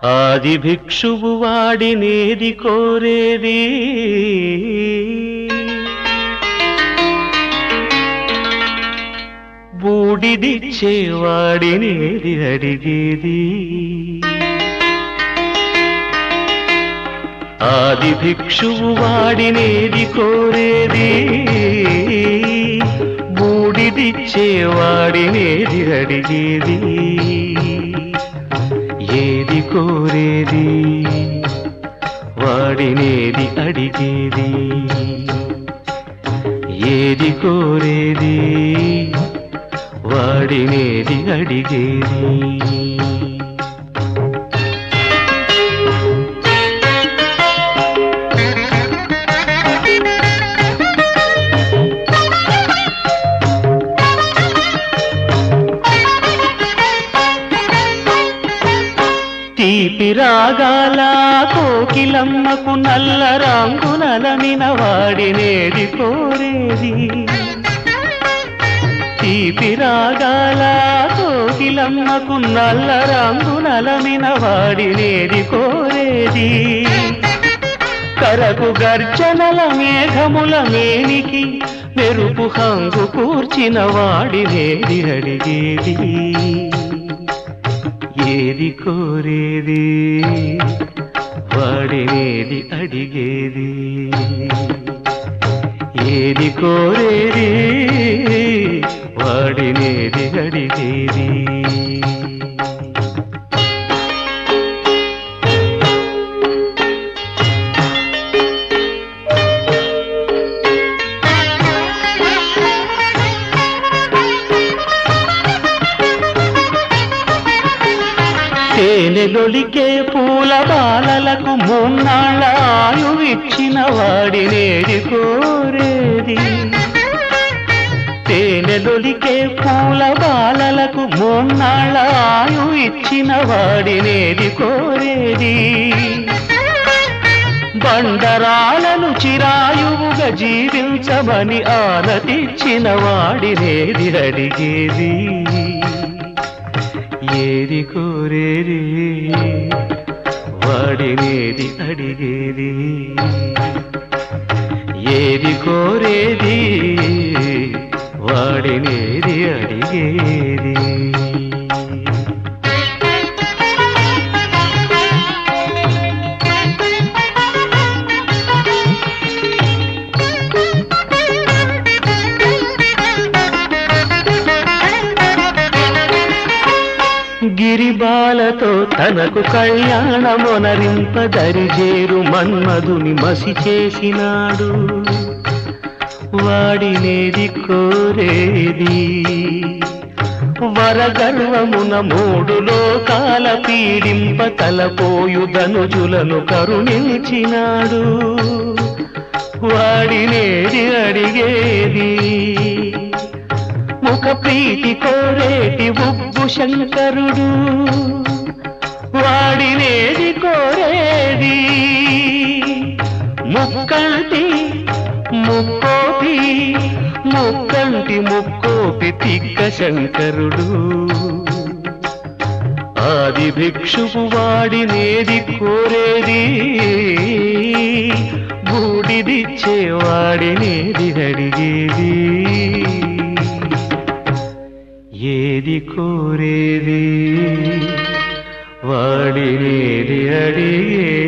ఆది భిక్షువు వాడినేది కోరేది, బూడిదిచ్చేవాడినేది అడిగేది. ఆది భిక్షువు వాడినేది కోరేది, బూడిదిచ్చేవాడినేది అడిగేది. ఏది కోరేది వాడినేది అడిగేది, ఏది కోరేది వాడినేది అడిగేది. తీపి రాగాల కోకిలమ్మకు నల్ల రంగునలమిన వాడినేది కోరేది, తీపి రాగాల కోకిలమ్మకు నల్ల రంగునలమిన వాడినేది కోరేది. కరకు గర్జనల మేఘముల మేనికి మెరుపు హంగు కూర్చిన వాడినేది అడిగేది. ఏది కోరేది వాడినేది అడిగేది, ఏది కోరేది వాడినేది అడిగేది. తేనెలొలికే పూల బాలలకు మూన్నాళ్ళ ఆయువిచ్చిన వాడినేది కోరేది, తేనెలొలికే పూల బాలలకు మూన్నాళ్ళ ఆయువిచ్చిన వాడినేది కోరేది. బండరాలను చిరాయువుగా జీవించమని ఆనతిచ్చిన వాడినేది అడిగేది. ఏది కోరేది వాడినేది అడిగేది, ఏది కోరేది వాడినేది అడిగేది. గిరిబాలతో తనకు కళ్యాణమొనరింపదరిజేరు మన్మధుని మసి చేసినాడు, వాడినేది కోరేది. వరగర్వమున మూడు లోకాల పీడింప తలపోయు ధనుజులను కరుణించినాడు, వాడినేది అడిగేది. ముఖ ప్రీతి కోరేటి ఉబ్బు శంకరుడు, వాడినేది కోరేది. ముక్కంటి ముక్కోపి ముక్కంటి ముక్కోపి తిక్క శంకరుడు, ఆది భిక్షువు వాడినేది కోరేది, బూడిదిచ్చేవాడినేది అడిగేది. ఏది కోరేది వాడినేది అడిగేది.